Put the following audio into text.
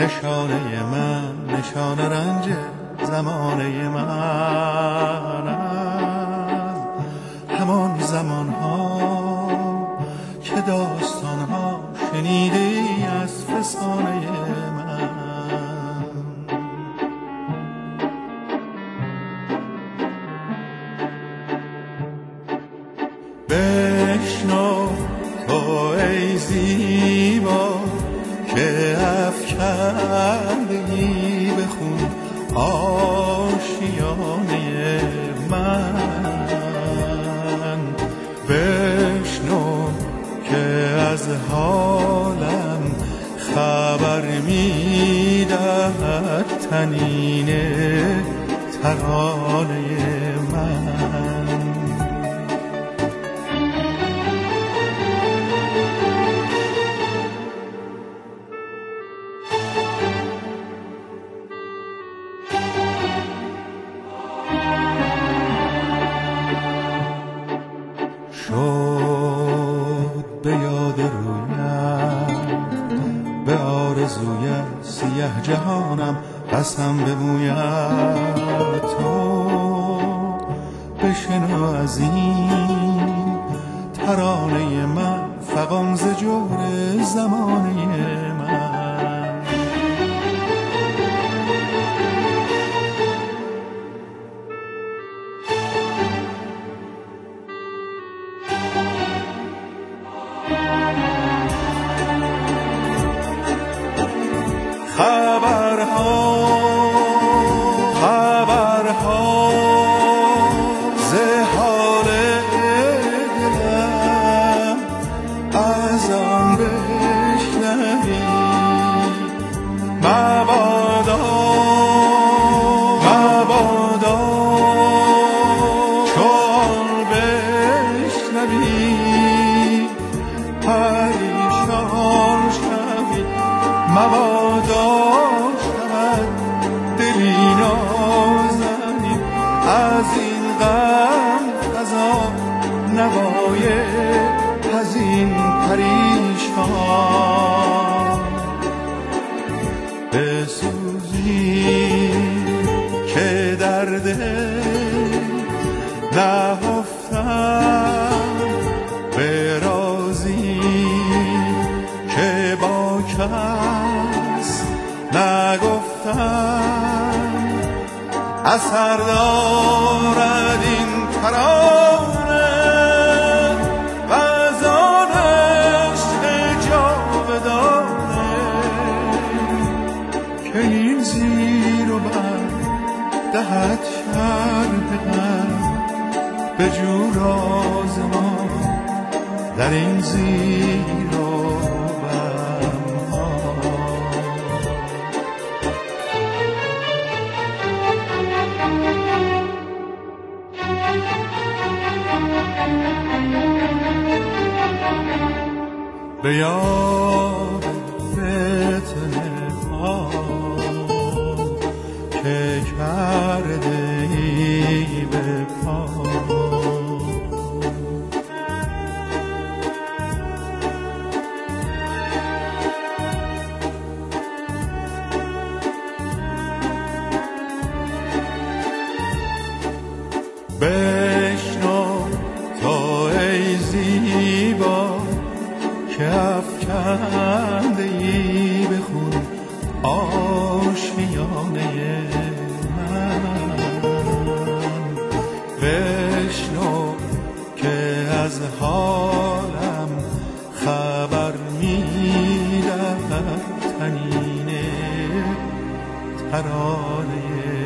نشانه من، نشانه رنج زمانه من، همان زمان ها که داستان ها شنیده از فسانه من. بشنو تو ای زیبا که افکندگی به خون آشیانه من. بشنو که از حالم خبر میدهد طنین ترانه من. شد به یاد رویت، به آرزویت سیه جهانم قسم به مویت. تو بشنو از این ترانه من، فغان ز جور زمانه من. خبرها ز حال دلم از آن بشنوی. مبادا چون بشنوی پریشان شوی. مبادا دلی نازنی از این غم خزان، نوای حزین پریشان. بسوزی که در دل نهفتم، به رازی که با کس نگفتم. اثر دارد این ترانه وز آن عشق جاودانه که این زیر و بر دهد شرح غم. به جو راز ما در این زیر و به یاد فتنه ها که کرده ای به پا. بشنو تو ای زیبا که افکنده ای به خون آشیانه من. بشنو که از حالم خبر میدهد طنین ترانه